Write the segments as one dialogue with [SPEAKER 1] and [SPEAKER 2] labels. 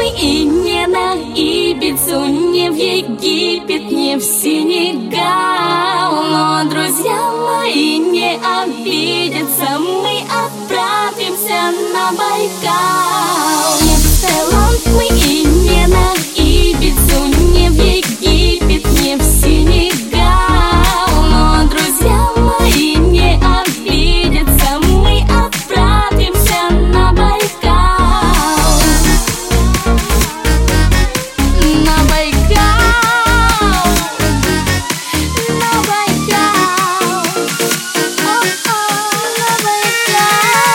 [SPEAKER 1] и не на Ибицу, не в Египет, не в Сенегал. Но друзья мои не обидятся, мы отправимся на Байкал. Не в Таиланд мы и не на Ибицу, не в Египет, не в Сенегал. Но друзья мои не обидятся, мы отправимся на Байкал. На Байкал, на Байкал, на Байкал.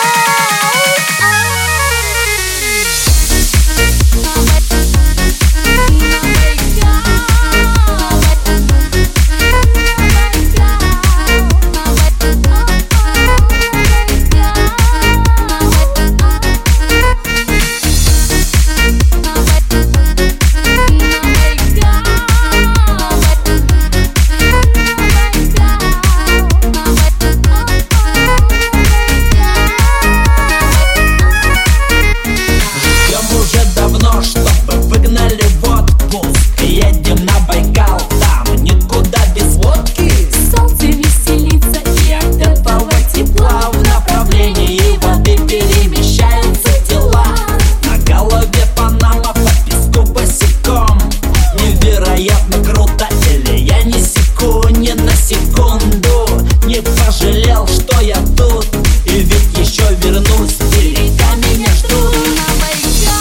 [SPEAKER 2] Пожалел, что я тут, и ведь еще вернусь, берега меня ждут.
[SPEAKER 1] На Байкал,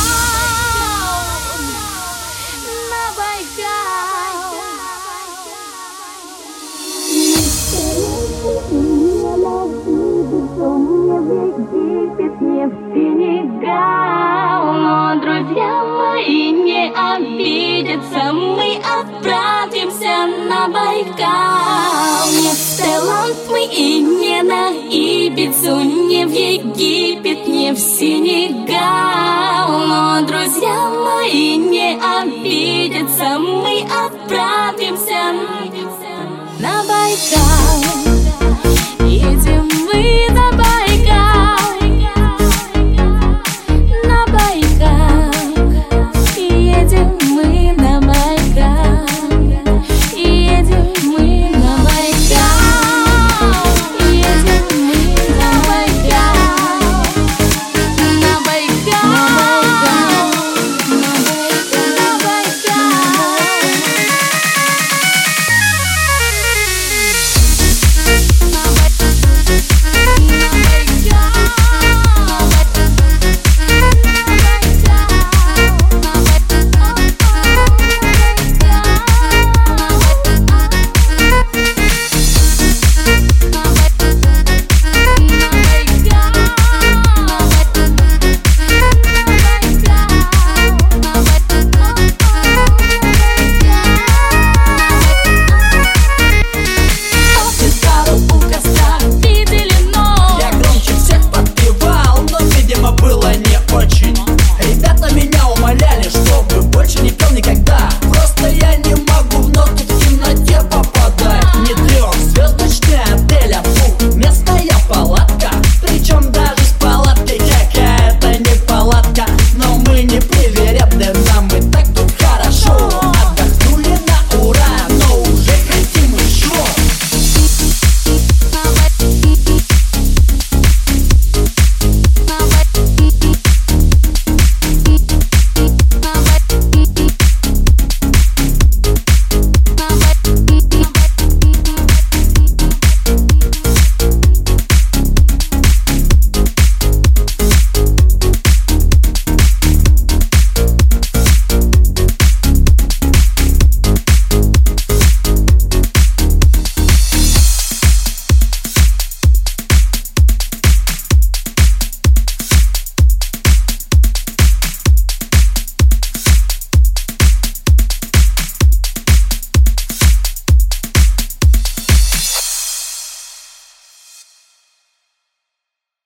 [SPEAKER 1] на Байкал. Не в Египет, не в Сенегал. Но друзья мои не обидятся, мы отправимся на Байкал. Не в Таиланд мы и не на Ибицу, не в Египет, не в Сенегал. Но друзья мои не обидятся, мы отправимся на Байкал.